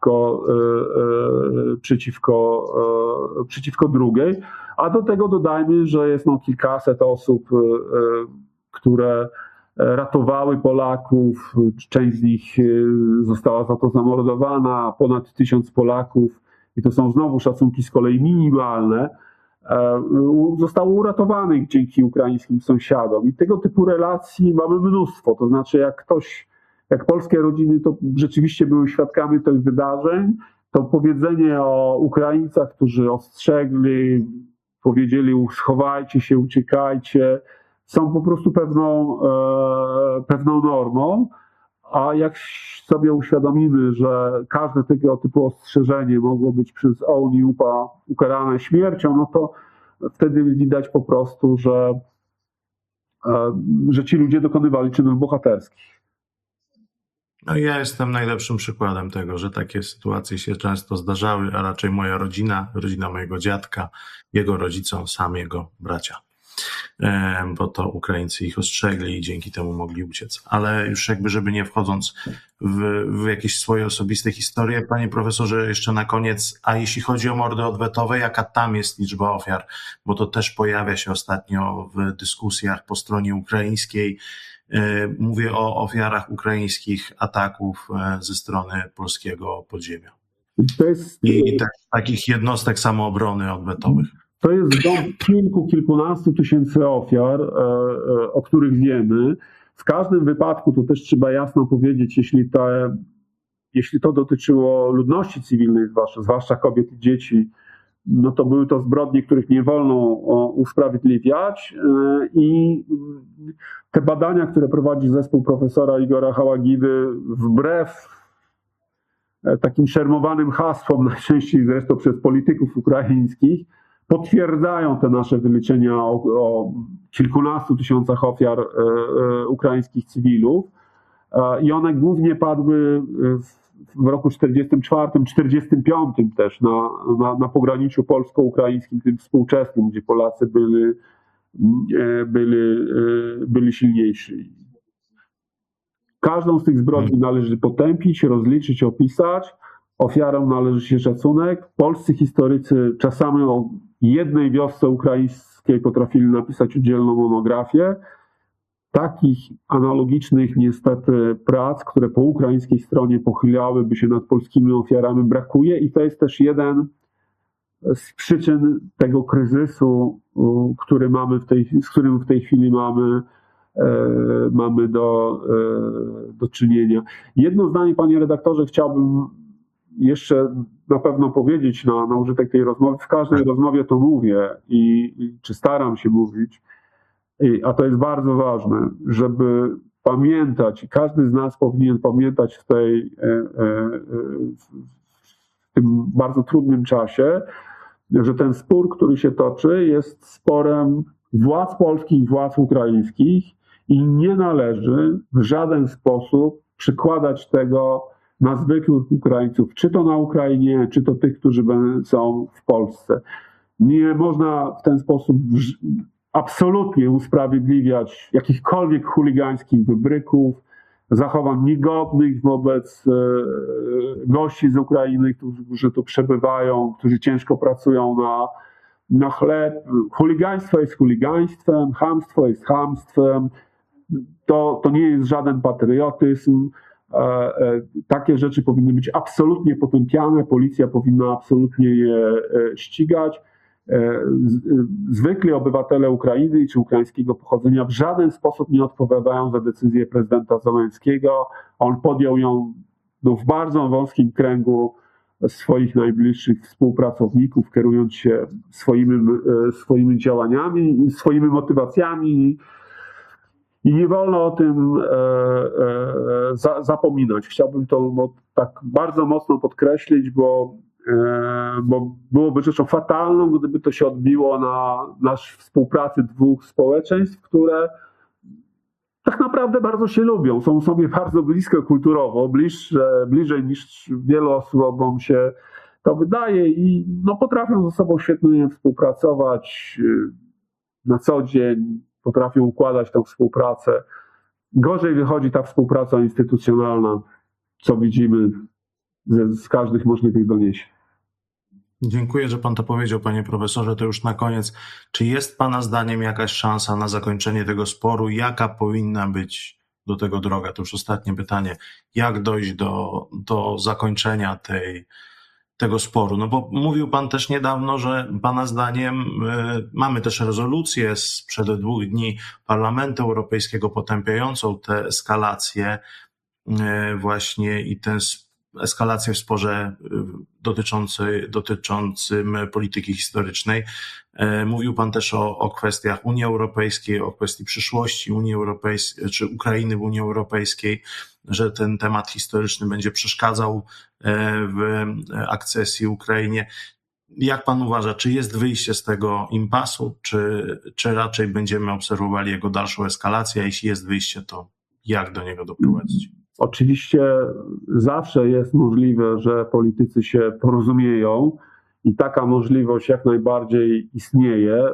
przeciwko drugiej. A do tego dodajmy, że jest kilkaset osób, które ratowały Polaków, część z nich została za to zamordowana, ponad 1000 Polaków, i to są znowu szacunki z kolei minimalne, zostało uratowanych dzięki ukraińskim sąsiadom. I tego typu relacji mamy mnóstwo. To znaczy, jak polskie rodziny to rzeczywiście były świadkami tych wydarzeń, to powiedzenie o Ukraińcach, którzy ostrzegli, powiedzieli: schowajcie się, uciekajcie, są po prostu pewną normą. A jak sobie uświadomimy, że każde tego typu ostrzeżenie mogło być przez OUN i UPA ukarane śmiercią, no to wtedy widać po prostu, że ci ludzie dokonywali czynów bohaterskich. No ja jestem najlepszym przykładem tego, że takie sytuacje się często zdarzały, a raczej moja rodzina mojego dziadka, jego rodzicom, sam jego bracia. Bo to Ukraińcy ich ostrzegli i dzięki temu mogli uciec. Ale już żeby nie wchodząc w jakieś swoje osobiste historie, panie profesorze, jeszcze na koniec, a jeśli chodzi o mordy odwetowe, jaka tam jest liczba ofiar? Bo to też pojawia się ostatnio w dyskusjach po stronie ukraińskiej. Mówię o ofiarach ukraińskich ataków ze strony polskiego podziemia. I takich jednostek samoobrony odwetowych. To jest kilkunastu tysięcy ofiar, o których wiemy. W każdym wypadku, to też trzeba jasno powiedzieć, jeśli to dotyczyło ludności cywilnej, zwłaszcza kobiet i dzieci, no to były to zbrodnie, których nie wolno usprawiedliwiać, i te badania, które prowadzi zespół profesora Igora Hałagidy, wbrew takim szermowanym hasłom, najczęściej zresztą przez polityków ukraińskich, potwierdzają te nasze wyliczenia o kilkunastu tysiącach ofiar ukraińskich cywilów, i one głównie padły w roku 1944-1945 też na pograniczu polsko-ukraińskim, tym współczesnym, gdzie Polacy byli silniejsi. Każdą z tych zbrodni należy potępić, rozliczyć, opisać. Ofiarom należy się szacunek. Polscy historycy czasami o jednej wiosce ukraińskiej potrafili napisać oddzielną monografię. Takich analogicznych niestety prac, które po ukraińskiej stronie pochylałyby się nad polskimi ofiarami, brakuje, i to jest też jeden z przyczyn tego kryzysu, z którym w tej chwili mamy do czynienia. Jedno zdanie, panie redaktorze, chciałbym jeszcze na pewno powiedzieć na użytek tej rozmowy. W każdej rozmowie to mówię czy staram się mówić, a to jest bardzo ważne, żeby pamiętać, i każdy z nas powinien pamiętać w tym bardzo trudnym czasie, że ten spór, który się toczy, jest sporem władz polskich i władz ukraińskich, i nie należy w żaden sposób przykładać tego na zwykłych Ukraińców, czy to na Ukrainie, czy to tych, którzy są w Polsce. Nie można w ten sposób absolutnie usprawiedliwiać jakichkolwiek chuligańskich wybryków, zachowań niegodnych wobec gości z Ukrainy, którzy tu przebywają, którzy ciężko pracują na chleb. Chuligaństwo jest chuligaństwem, chamstwo jest chamstwem. To nie jest żaden patriotyzm. Takie rzeczy powinny być absolutnie potępiane, policja powinna absolutnie je ścigać. Zwykli obywatele Ukrainy czy ukraińskiego pochodzenia w żaden sposób nie odpowiadają za decyzję prezydenta Zełenskiego. On podjął ją w bardzo wąskim kręgu swoich najbliższych współpracowników, kierując się swoimi działaniami, swoimi motywacjami. I nie wolno o tym zapominać. Chciałbym to tak bardzo mocno podkreślić, bo byłoby rzeczą fatalną, gdyby to się odbiło na współpracy dwóch społeczeństw, które tak naprawdę bardzo się lubią, są sobie bardzo blisko kulturowo, bliżej niż wielu osobom się to wydaje i potrafią ze sobą świetnie współpracować na co dzień, potrafią układać tę współpracę. Gorzej wychodzi ta współpraca instytucjonalna, co widzimy z każdych możliwych doniesień. Dziękuję, że pan to powiedział, panie profesorze. To już na koniec. Czy jest pana zdaniem jakaś szansa na zakończenie tego sporu? Jaka powinna być do tego droga? To już ostatnie pytanie. Jak dojść do zakończenia tego sporu? No bo mówił pan też niedawno, że pana zdaniem mamy też rezolucję sprzed 2 dni Parlamentu Europejskiego potępiającą tę eskalację właśnie i tę eskalację w sporze dotyczącym polityki historycznej. Mówił pan też o kwestiach Unii Europejskiej, o kwestii przyszłości Unii Europejskiej, czy Ukrainy w Unii Europejskiej, że ten temat historyczny będzie przeszkadzał w akcesji Ukrainie. Jak pan uważa, czy jest wyjście z tego impasu, czy raczej będziemy obserwowali jego dalszą eskalację, a jeśli jest wyjście, to jak do niego doprowadzić? Oczywiście zawsze jest możliwe, że politycy się porozumieją i taka możliwość jak najbardziej istnieje.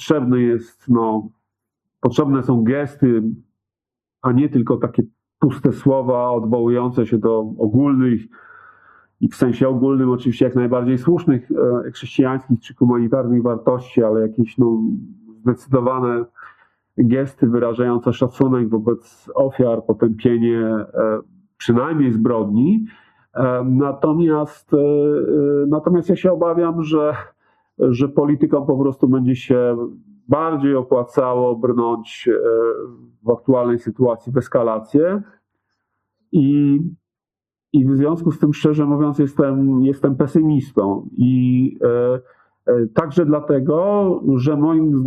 Potrzebne są gesty, a nie tylko takie puste słowa odwołujące się do ogólnych i w sensie ogólnym oczywiście jak najbardziej słusznych chrześcijańskich czy humanitarnych wartości, ale jakieś zdecydowane gesty wyrażające szacunek wobec ofiar, potępienie przynajmniej zbrodni. Natomiast ja się obawiam, że politykom po prostu będzie się bardziej opłacało brnąć w aktualnej sytuacji w eskalację i w związku z tym, szczerze mówiąc, jestem pesymistą i także dlatego, że moim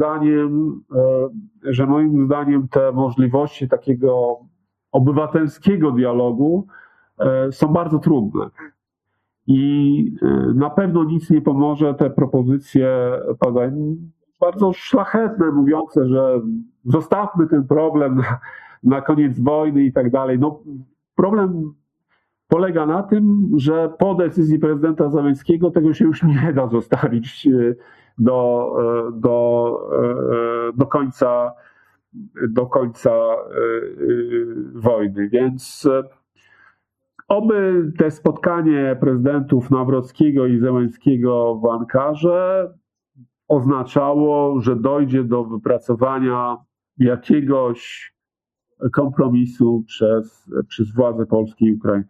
zdaniem te możliwości takiego obywatelskiego dialogu są bardzo trudne. I na pewno nic nie pomoże te propozycje padają bardzo szlachetne, mówiące, że zostawmy ten problem na koniec wojny i tak dalej. Problem polega na tym, że po decyzji prezydenta Zełenskiego tego się już nie da zostawić do końca wojny. Więc oby te spotkanie prezydentów Nawrockiego i Zełenskiego w Ankarze oznaczało, że dojdzie do wypracowania jakiegoś kompromisu przez władze Polski i Ukrainy.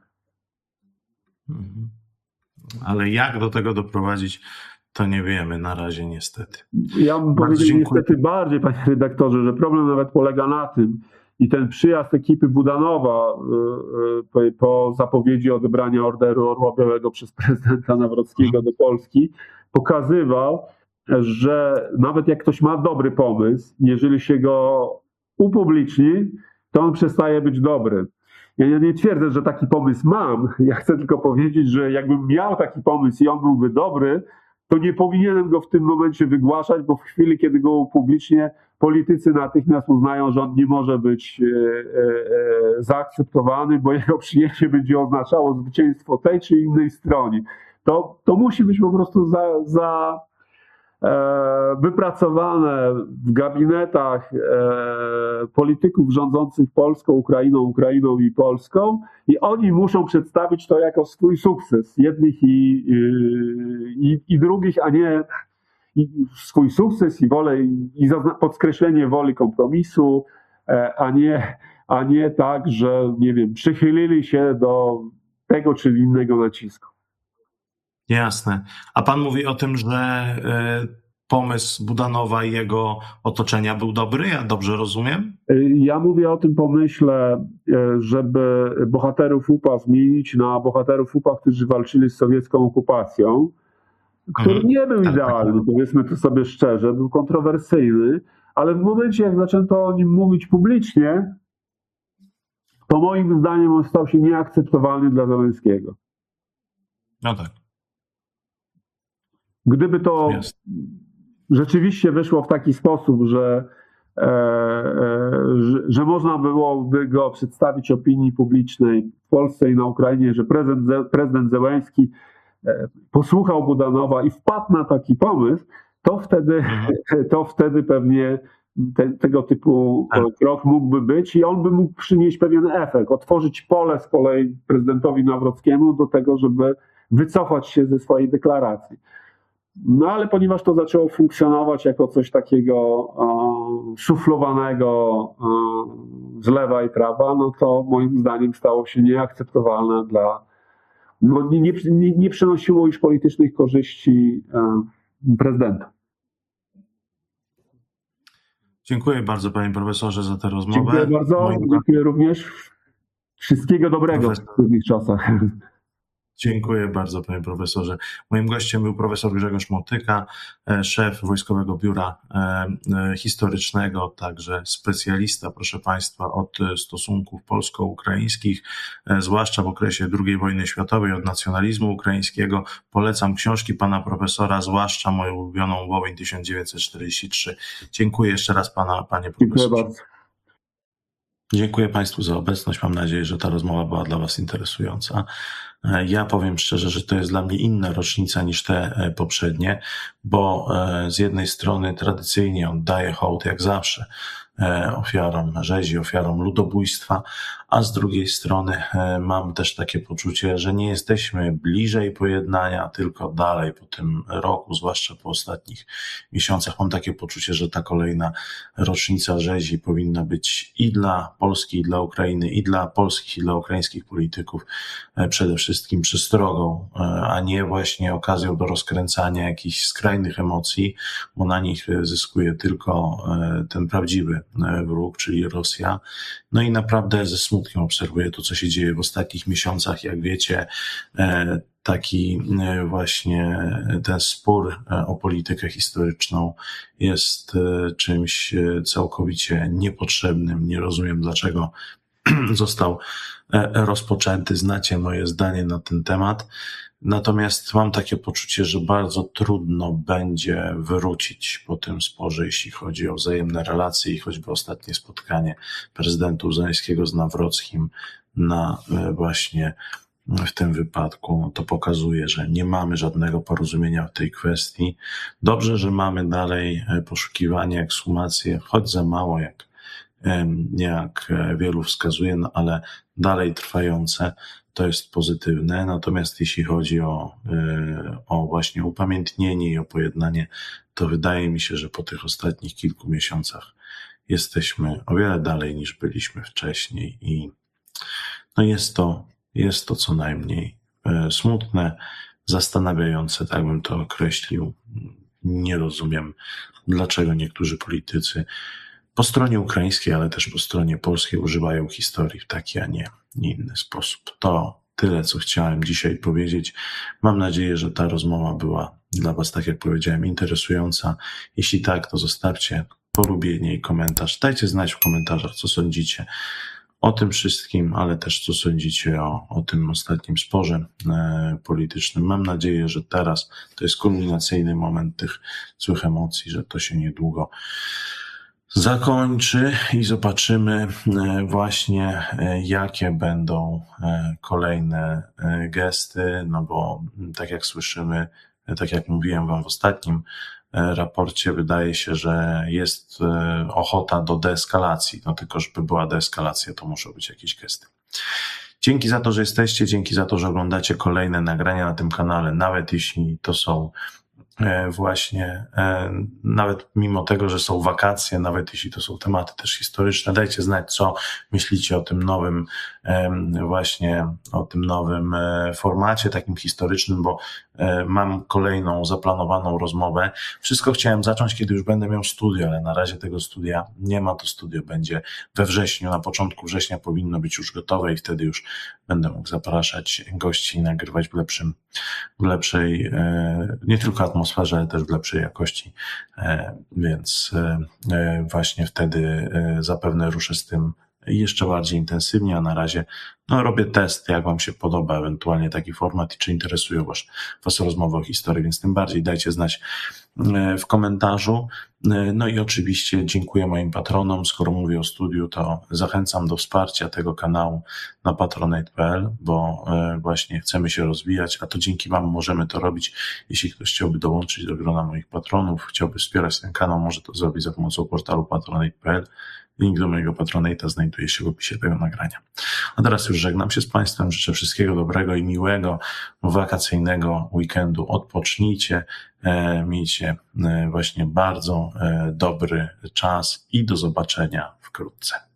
Ale jak do tego doprowadzić, to nie wiemy na razie niestety. Ja bym powiedział niestety bardziej, panie redaktorze, że problem nawet polega na tym i ten przyjazd ekipy Budanowa po zapowiedzi odebrania Orderu Orła Białego przez prezydenta Nawrockiego do Polski pokazywał, że nawet jak ktoś ma dobry pomysł, jeżeli się go upubliczni, to on przestaje być dobry. Ja nie twierdzę, że taki pomysł mam. Ja chcę tylko powiedzieć, że jakbym miał taki pomysł i on byłby dobry, to nie powinienem go w tym momencie wygłaszać, bo w chwili, kiedy go upublicznię, politycy natychmiast uznają, że on nie może być zaakceptowany, bo jego przyjęcie będzie oznaczało zwycięstwo tej czy innej stronie. To musi być po prostu wypracowane w gabinetach polityków rządzących Polską, Ukrainą i Polską i oni muszą przedstawić to jako swój sukces jednych i drugich, a nie swój sukces i wolę i podkreślenie woli kompromisu, a nie tak, że nie wiem, przychylili się do tego czy innego nacisku. Jasne. A pan mówi o tym, że pomysł Budanowa i jego otoczenia był dobry? Ja dobrze rozumiem? Ja mówię o tym pomyśle, żeby bohaterów UPA zmienić na bohaterów UPA, którzy walczyli z sowiecką okupacją, który nie był idealny, powiedzmy to sobie szczerze, był kontrowersyjny, ale w momencie, jak zaczęto o nim mówić publicznie, to moim zdaniem on stał się nieakceptowalny dla Zełenskiego. No tak. Gdyby to rzeczywiście wyszło w taki sposób, że można byłoby go przedstawić opinii publicznej w Polsce i na Ukrainie, że prezydent Zełenski posłuchał Budanowa i wpadł na taki pomysł, to wtedy pewnie tego typu krok mógłby być i on by mógł przynieść pewien efekt, otworzyć pole z kolei prezydentowi Nawrockiemu do tego, żeby wycofać się ze swojej deklaracji. No ale ponieważ to zaczęło funkcjonować jako coś takiego szuflowanego z lewa i prawa, no to moim zdaniem stało się nieakceptowalne nie przynosiło już politycznych korzyści prezydenta. Dziękuję bardzo, panie profesorze, za tę rozmowę. Dziękuję bardzo. Dziękuję również. Wszystkiego dobrego w trudnych czasach. Dziękuję bardzo, panie profesorze. Moim gościem był profesor Grzegorz Motyka, szef Wojskowego Biura Historycznego, także specjalista, proszę państwa, od stosunków polsko-ukraińskich, zwłaszcza w okresie II wojny światowej, od nacjonalizmu ukraińskiego. Polecam książki pana profesora, zwłaszcza moją ulubioną Wołyń 1943. Dziękuję jeszcze raz panie profesorze. Dziękuję bardzo. Dziękuję państwu za obecność. Mam nadzieję, że ta rozmowa była dla was interesująca. Ja powiem szczerze, że to jest dla mnie inna rocznica niż te poprzednie, bo z jednej strony tradycyjnie oddaję hołd jak zawsze ofiarom rzezi, ofiarom ludobójstwa, a z drugiej strony mam też takie poczucie, że nie jesteśmy bliżej pojednania, tylko dalej po tym roku, zwłaszcza po ostatnich miesiącach. Mam takie poczucie, że ta kolejna rocznica rzezi powinna być i dla Polski, i dla Ukrainy, i dla polskich, i dla ukraińskich polityków przede wszystkim przestrogą, a nie właśnie okazją do rozkręcania jakichś skrajnych emocji, bo na nich zyskuje tylko ten prawdziwy wróg, czyli Rosja. No i naprawdę ze smutkiem obserwuję to, co się dzieje w ostatnich miesiącach. Jak wiecie, taki właśnie ten spór o politykę historyczną jest czymś całkowicie niepotrzebnym. Nie rozumiem, dlaczego został rozpoczęty. Znacie moje zdanie na ten temat. Natomiast mam takie poczucie, że bardzo trudno będzie wrócić po tym sporze, jeśli chodzi o wzajemne relacje i choćby ostatnie spotkanie prezydentów Zełenskiego z Nawrockim właśnie w tym wypadku. To pokazuje, że nie mamy żadnego porozumienia w tej kwestii. Dobrze, że mamy dalej poszukiwania, ekshumacje, choć za mało, jak wielu wskazuje, no ale dalej trwające. To jest pozytywne, natomiast jeśli chodzi o właśnie upamiętnienie i o pojednanie, to wydaje mi się, że po tych ostatnich kilku miesiącach jesteśmy o wiele dalej niż byliśmy wcześniej i no jest to co najmniej smutne, zastanawiające, tak bym to określił. Nie rozumiem, dlaczego niektórzy politycy po stronie ukraińskiej, ale też po stronie polskiej używają historii w taki, a nie inny sposób. To tyle, co chciałem dzisiaj powiedzieć. Mam nadzieję, że ta rozmowa była dla was, tak jak powiedziałem, interesująca. Jeśli tak, to zostawcie polubienie i komentarz. Dajcie znać w komentarzach, co sądzicie o tym wszystkim, ale też co sądzicie o tym ostatnim sporze politycznym. Mam nadzieję, że teraz to jest kulminacyjny moment tych złych emocji, że to się niedługo zakończy i zobaczymy właśnie, jakie będą kolejne gesty, no bo tak jak słyszymy, tak jak mówiłem wam w ostatnim raporcie, wydaje się, że jest ochota do deeskalacji, no tylko żeby była deeskalacja, to muszą być jakieś gesty. Dzięki za to, że jesteście, dzięki za to, że oglądacie kolejne nagrania na tym kanale, nawet jeśli to są właśnie, nawet mimo tego, że są wakacje, nawet jeśli to są tematy też historyczne, dajcie znać, co myślicie o tym nowym, właśnie o tym nowym formacie takim historycznym, bo mam kolejną zaplanowaną rozmowę. Wszystko chciałem zacząć, kiedy już będę miał studio, ale na razie tego studia nie ma. To studio będzie we wrześniu, na początku września powinno być już gotowe i wtedy już będę mógł zapraszać gości i nagrywać w lepszej, nie tylko atmosferze, ale też w lepszej jakości, więc właśnie wtedy zapewne ruszę z tym jeszcze bardziej intensywnie, a na razie robię test, jak wam się podoba ewentualnie taki format i czy interesują was rozmowy o historii, więc tym bardziej dajcie znać w komentarzu. No i oczywiście dziękuję moim patronom. Skoro mówię o studiu, to zachęcam do wsparcia tego kanału na patronite.pl, bo właśnie chcemy się rozwijać, a to dzięki wam możemy to robić. Jeśli ktoś chciałby dołączyć do grona moich patronów, chciałby wspierać ten kanał, może to zrobić za pomocą portalu patronite.pl. Link do mojego Patronite'a znajduje się w opisie tego nagrania. A teraz już żegnam się z Państwem. Życzę wszystkiego dobrego i miłego wakacyjnego weekendu. Odpocznijcie, miejcie właśnie bardzo dobry czas i do zobaczenia wkrótce.